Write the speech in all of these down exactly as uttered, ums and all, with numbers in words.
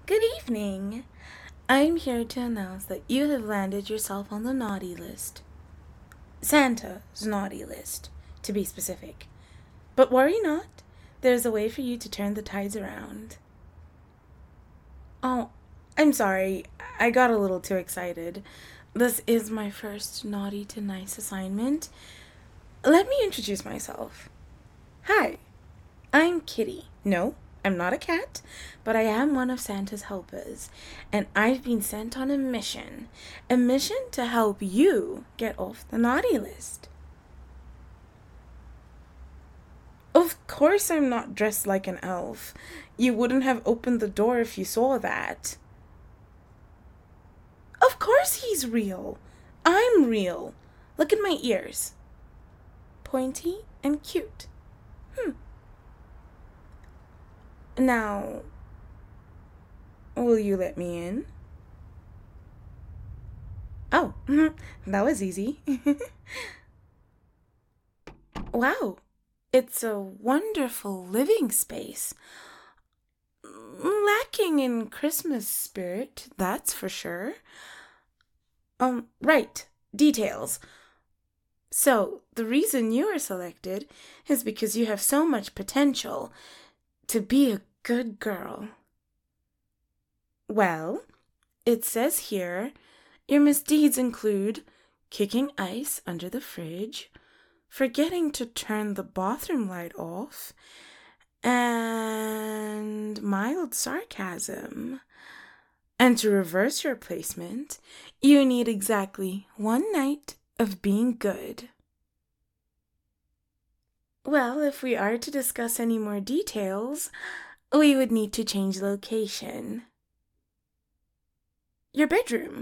Good evening. I'm here to announce that you have landed yourself on the naughty list. Santa's naughty list, to be specific. But worry not, there's a way for you to turn the tides around. Oh, I'm sorry, I got a little too excited. This is my first naughty to nice assignment. Let me introduce myself. Hi, I'm Kitty. No, I'm not a cat, but I am one of Santa's helpers, and I've been sent on a mission. A mission to help you get off the naughty list. Of course I'm not dressed like an elf. You wouldn't have opened the door if you saw that. Of course he's real. I'm real. Look at my ears. Pointy and cute. Hmm. Now, will you let me in? Oh, that was easy. Wow, it's a wonderful living space. Lacking in Christmas spirit, that's for sure. Um, right, details. So, the reason you are selected is because you have so much potential to be a good girl. Well, it says here your misdeeds include kicking ice under the fridge, forgetting to turn the bathroom light off, and mild sarcasm. And to reverse your placement, you need exactly one night of being good. Well, if we are to discuss any more details, we would need to change location. Your bedroom.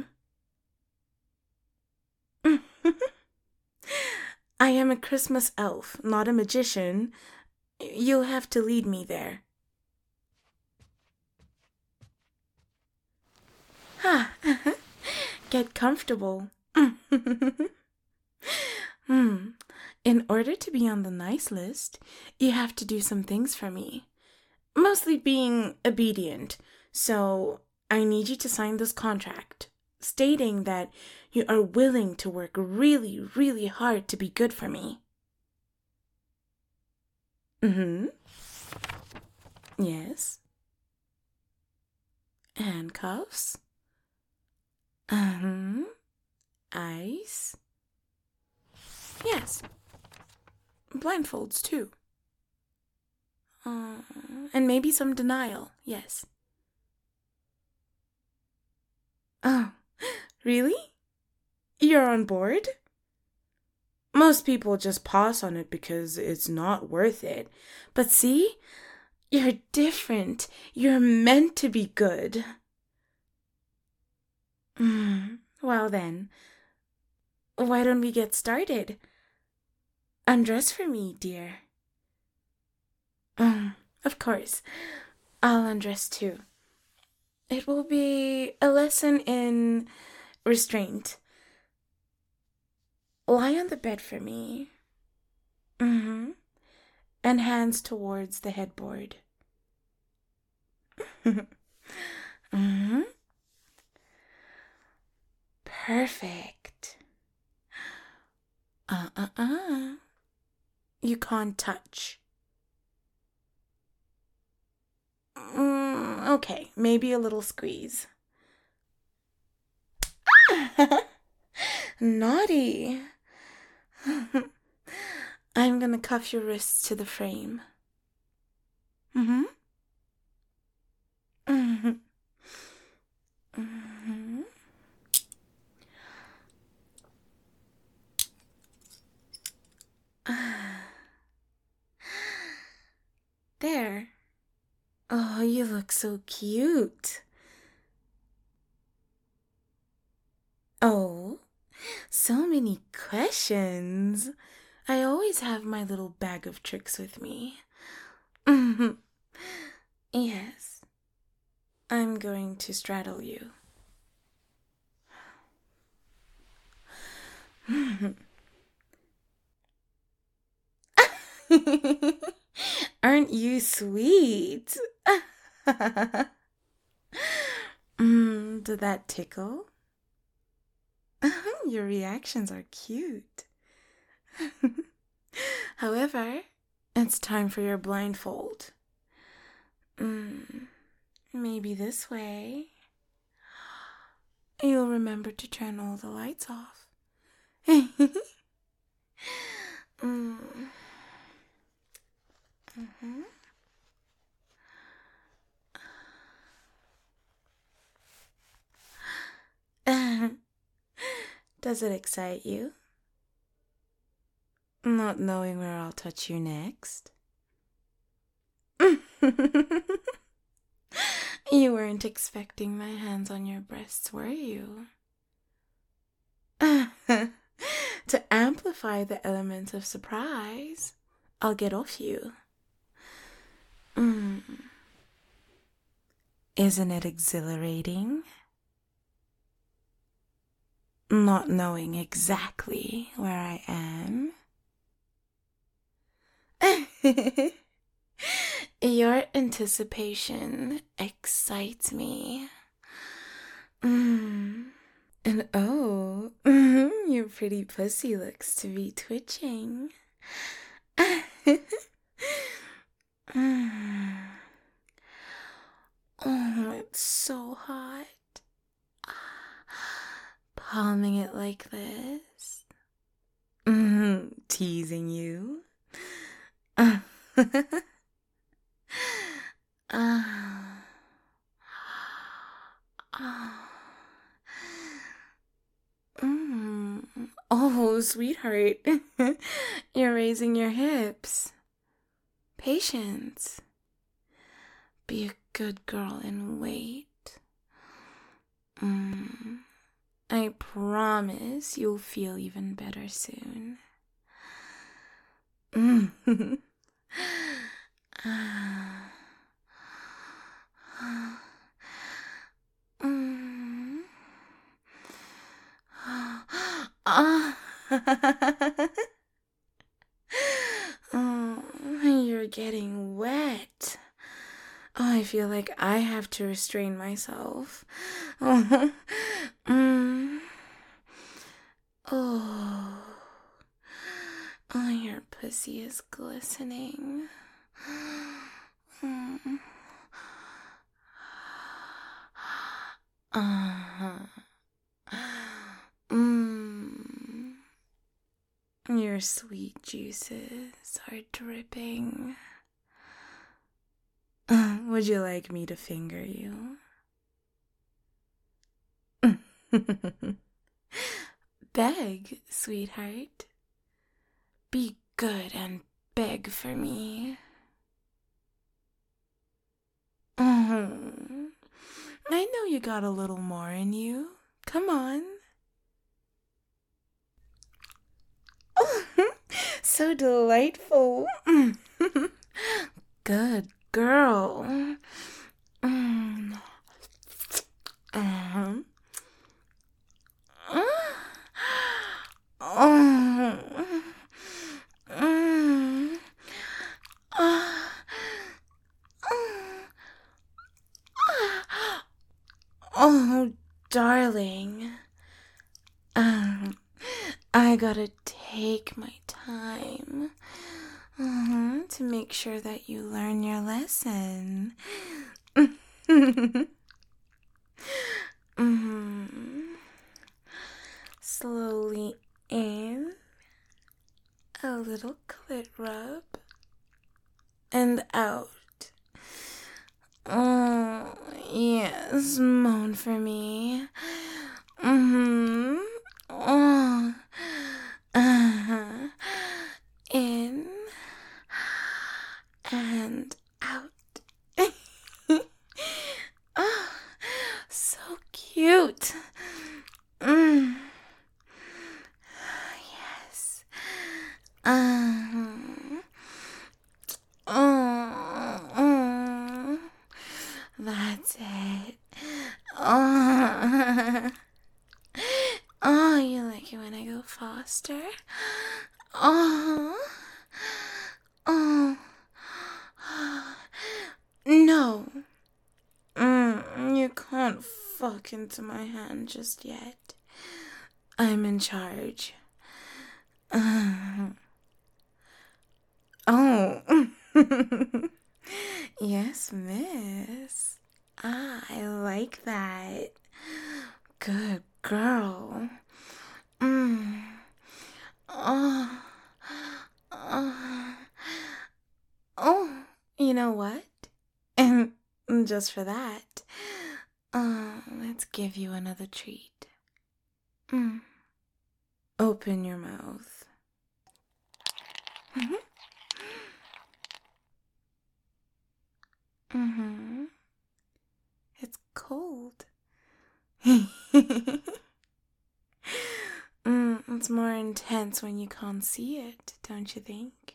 I am a Christmas elf, not a magician. You'll have to lead me there. Ha! Get comfortable. Hmm. In order to be on the nice list, you have to do some things for me. Mostly being obedient. So, I need you to sign this contract, stating that you are willing to work really, really hard to be good for me. Mm-hmm. Yes. Handcuffs. Uh-huh. Ice. Yes. Blindfolds, too. Uh, and maybe some denial, yes. Oh, really? You're on board? Most people just pass on it because it's not worth it. But see, you're different. You're meant to be good. Mm, well then, why don't we get started? Undress for me, dear. Um, of course, I'll undress too. It will be a lesson in restraint. Lie on the bed for me. Mm-hmm. And hands towards the headboard. Mm-hmm. Perfect. Uh-uh-uh. You can't touch. Mm, okay, maybe a little squeeze. Naughty. I'm gonna cuff your wrists to the frame. Mm-hmm. Mm-hmm. Mm-hmm. There. Oh, you look so cute. Oh, so many questions. I always have my little bag of tricks with me. Mm-hmm. Yes. I'm going to straddle you. Aren't you sweet? Mm, did that tickle? Your reactions are cute. However, it's time for your blindfold. Mm, maybe this way. You'll remember to turn all the lights off. mm. Mm-hmm. Does it excite you? Not knowing where I'll touch you next? You weren't expecting my hands on your breasts, were you? To amplify the element of surprise, I'll get off you. Mm. Isn't it exhilarating? Not knowing exactly where I am? Your anticipation excites me. Mm. And oh, your pretty pussy looks to be twitching. Oh, it's so hot. Palming it like this. Mm, teasing you. Uh, uh, mm. Oh, sweetheart. You're raising your hips. Patience. Be a good girl and wait. Mm. I promise you'll feel even better soon. Mm. mm. Oh, you're getting wet. Oh, I feel like I have to restrain myself. Oh, mm. oh. Oh, your pussy is glistening. Mm. Uh-huh. Mm. Your sweet juices are dripping. Uh, would you like me to finger you? Beg, sweetheart. Be good and beg for me. Oh, I know you got a little more in you. Come on. Oh, so delightful. Good girl. Mm. Uh-huh. Oh. Mm. Oh, darling. Um, I gotta take my time uh to make sure that you learn your lesson. mm-hmm. Slowly in, a little clit rub, and out. Oh, yes, moan for me. Mm-hmm. Oh. Uh-huh. In and out. Oh, so cute. Mm. Yes. Uh-huh. Oh, oh. That's it. Oh. Oh, you like it when I go faster? Oh. Oh. No. Mm, you can't fuck into my hand just yet. I'm in charge. Uh, oh. Yes, miss. Ah, I like that. Good girl. Mm. Oh. Oh. Oh. You know what? And just for that, uh, let's give you another treat. Mm. Open your mouth. Mm-hmm. Mm-hmm. It's cold. mm, it's more intense when you can't see it, don't you think?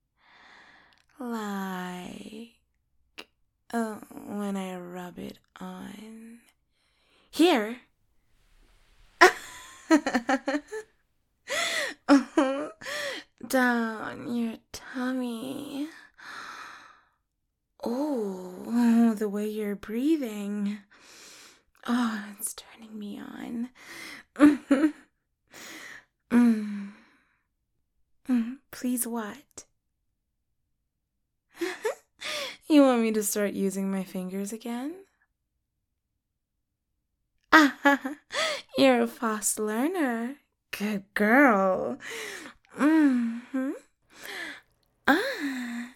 Like, oh, when I rub it on. Here. Oh, down your tummy. Oh, the way you're breathing. Oh, it's turning me on. mm. Mm, please what? You want me to start using my fingers again? Ah, you're a fast learner. Good girl. Mm-hmm. Ah.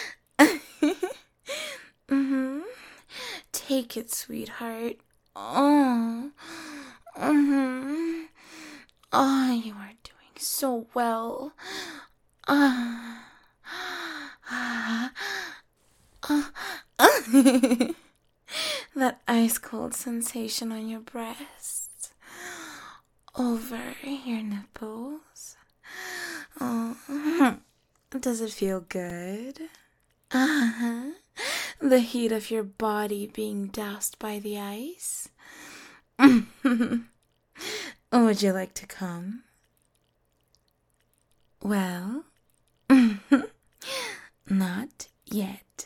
mm-hmm. Take it, sweetheart. Oh. Mm-hmm. Oh, you are doing so well. Ah. Ah. Ah. That ice cold sensation on your breast, over your nipples. Oh, does it feel good? Uh-huh. The heat of your body being doused by the ice. Would you like to come? Well, not yet.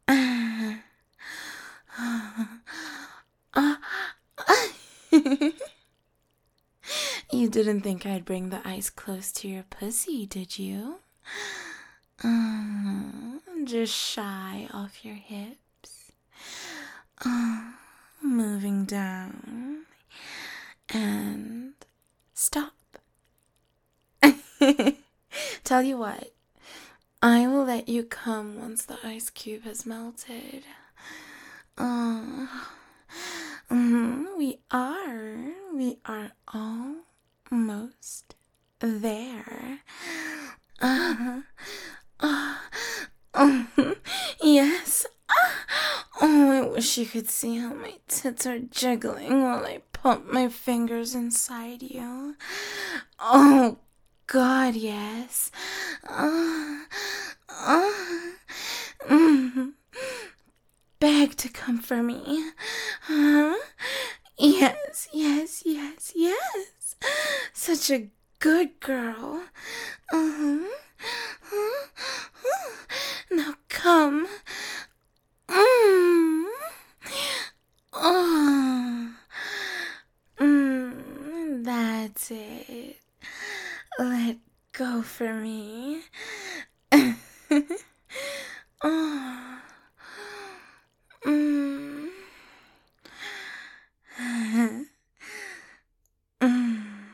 You didn't think I'd bring the ice close to your pussy, did you? Uh, just shy off your hips. Uh, moving down. And stop. Tell you what, I will let you come once the ice cube has melted. Uh, mm, we are, we are almost there. Uh, uh, uh, yes. Oh, I wish you could see how my tits are jiggling while I pump my fingers inside you. Oh, God, yes. Uh, uh, mm. Beg to come for me. Huh? Yes, yes, yes, yes. Such a good girl. Uh-huh. Now come. Mm. Oh. Mm, that's it. Let go for me. Oh. Mm. Mm.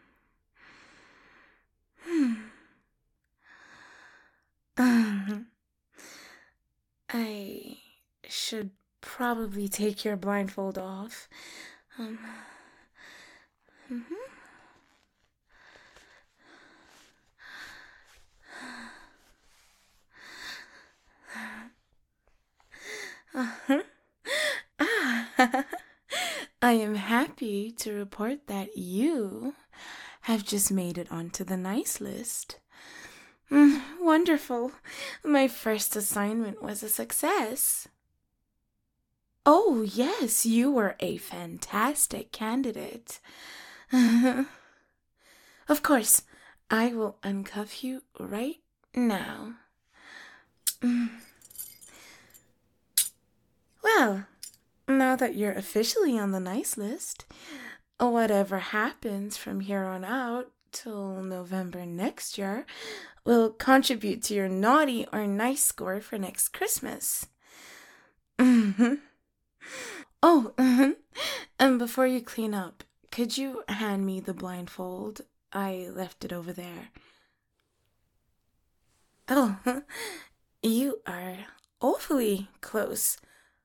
Um, I should probably take your blindfold off. Um. mhm. Uh-huh. Ah. I am happy to report that you have just made it onto the nice list. Mm, wonderful. My first assignment was a success. Oh, yes, you were a fantastic candidate. Of course, I will uncuff you right now. Mm. Well, Now that you're officially on the nice list, whatever happens from here on out till November next year will contribute to your naughty or nice score for next Christmas. Mm-hmm. Oh, mm-hmm. And before you clean up, could you hand me the blindfold? I left it over there. Oh, you are awfully close.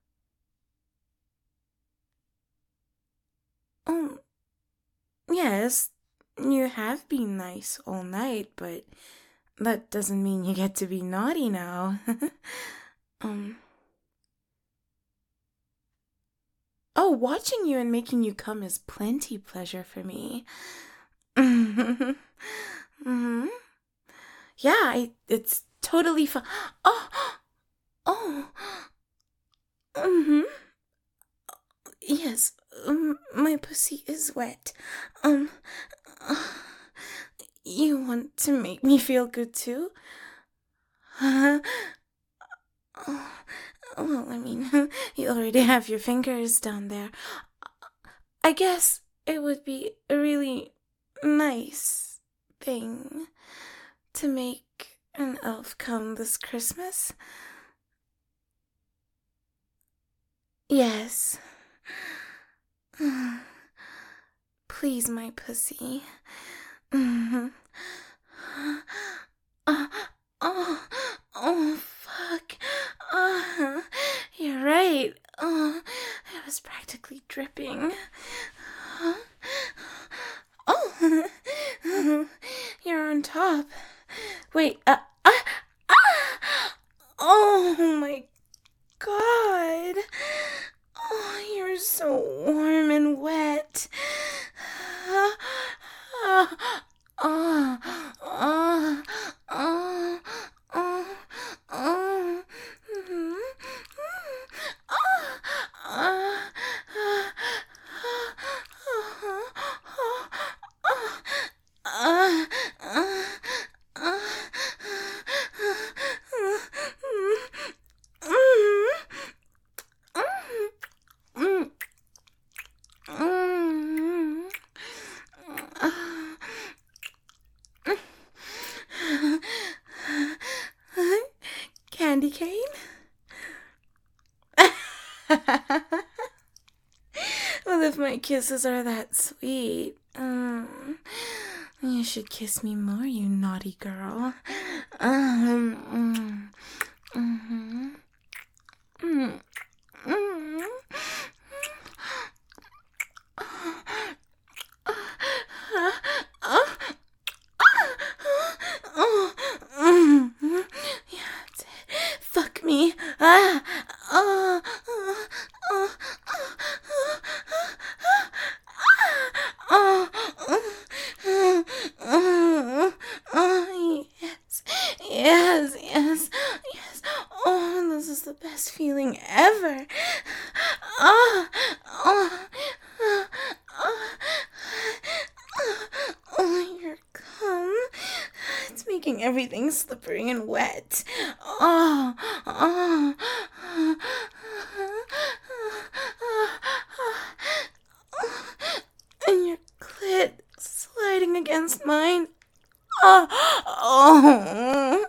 Um, yes, you have been nice all night, but that doesn't mean you get to be naughty now. um, oh, watching you and making you come is plenty pleasure for me. Mm-hmm. Yeah, I, it's totally fun. Oh, oh, mm-hmm. Yes, um, my pussy is wet. Um, uh, you want to make me feel good too? Uh, oh, well, I mean, you already have your fingers down there. I guess it would be a really nice thing to make an elf come this Christmas. Yes. Please, my pussy. Mm-hmm. Oh, oh, oh, fuck. Oh, you're right. Oh, I was practically dripping. Oh, you're on top. Wait, uh, uh, ah! Oh my god. Oh, you're so warm and wet. Oh, oh, oh, oh, oh, oh, oh, mhm, oh, oh, candy cane? Well, if my kisses are that sweet, um, you should kiss me more, you naughty girl. Um, mm, mm-hmm. Mm, mm, oh, mm, yeah, that's it. Fuck me. Ah, oh, oh, oh, oh, oh, oh, oh, yes, yes, yes, yes. Oh, this is the best feeling ever. Oh, oh, oh, oh, oh, your cum. It's making everything slippery and wet. Oh, oh, and your clit sliding against mine. Oh, oh,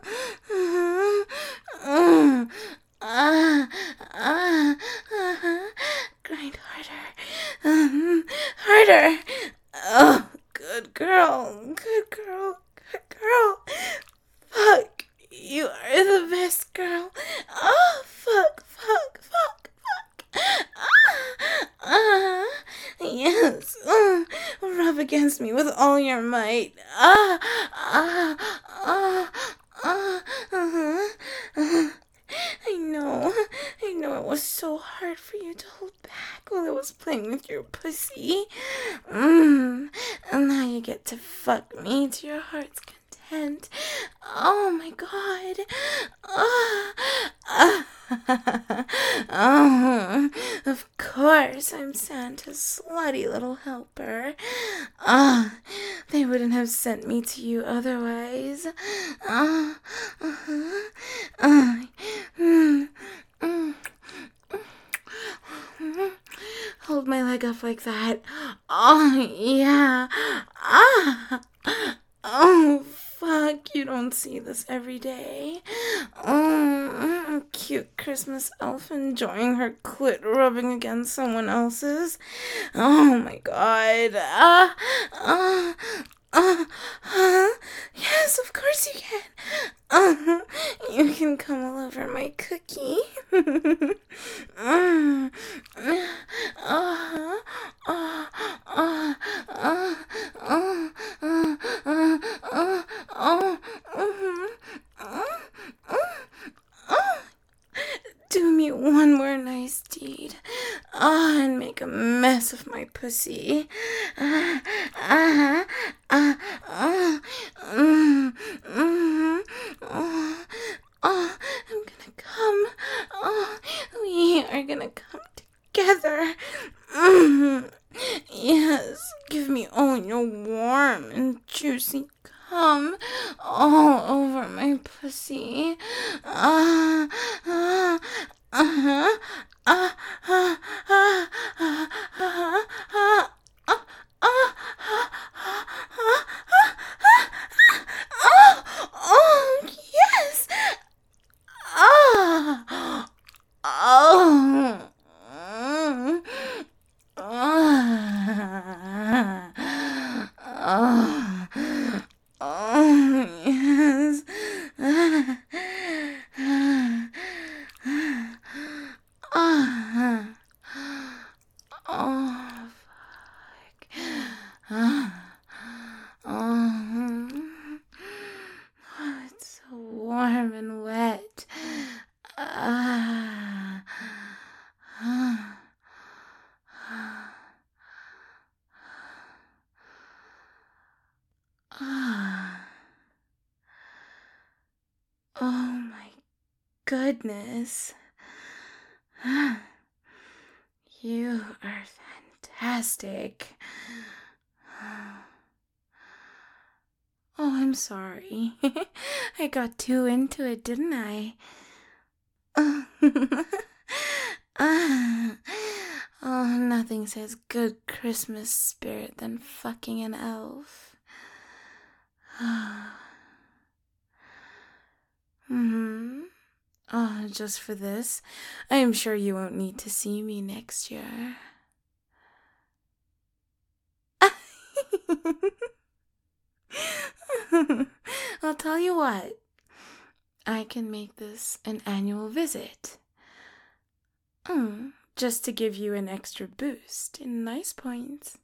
oh, ah, ah, ah, grind harder, um, harder. Oh, good girl, good girl, good girl. Fuck, you are the best girl. Oh, fuck, fuck, fuck, fuck. Ah, ah, yes. Uh, rub against me with all your might. Ah, ah, ah, ah, uh-huh. Uh, I know, I know it was so hard for you to hold back while I was playing with your pussy. Mmm, and now you get to fuck me to your heart's content. Oh my god. Oh, ah. Oh, of course, I'm Santa's slutty little helper. Ah, oh, they wouldn't have sent me to you otherwise. Ah, uh, uh-huh. Ah, mm, mm, mm, leg up like that. Oh, yeah. Ah. Oh, fuck. You don't see this every day. Oh, cute Christmas elf enjoying her clit rubbing against someone else's. Oh, my God. Ah. Ah. Uh, uh, yes, of course you can. Uh, you can come all over my cookie. uh, uh, uh, uh, uh, uh, uh, uh, uh, uh, uh, uh, uh, Do me one more nice deed. Ah, and make a mess of my pussy. Ah, ah, ah, ah, mm, mm, oh, oh, I'm gonna come. Oh, we are gonna come together. Mm, yes, give me all your warm and juicy cum all over my pussy. Ah, ah, uh-huh. Ah, ah, ah, ah, ah, ah, ah, ah, ah, ah, oh, yes. Ah, oh, mm, ah, oh, oh, yes. Ah, oh, fuck. Ah, oh, oh, it's so warm and wet. Ah, ah, ah. Oh my goodness. You are fantastic. Oh, I'm sorry. I got too into it, didn't I? Ah. Oh, nothing says good Christmas spirit than fucking an elf. Hmm. Oh, just for this, I am sure you won't need to see me next year. I'll tell you what. I can make this an annual visit. Mm, just to give you an extra boost in nice points.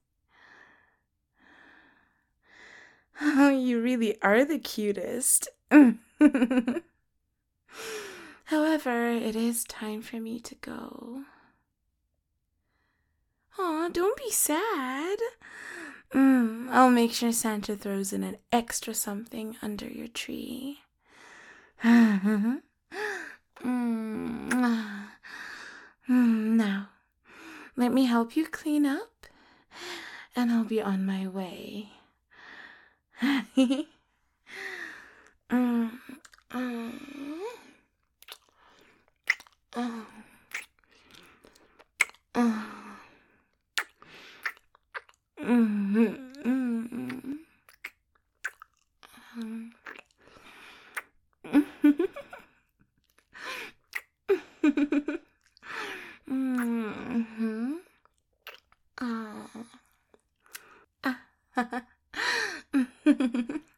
Oh, you really are the cutest. However, it is time for me to go. Aw, don't be sad. Mm, I'll make sure Santa throws in an extra something under your tree. mm, mm, now, let me help you clean up, and I'll be on my way. mm, mm, oh, oh. Mm-hmm. Mm-hmm. Mm-hmm. Oh. Ah.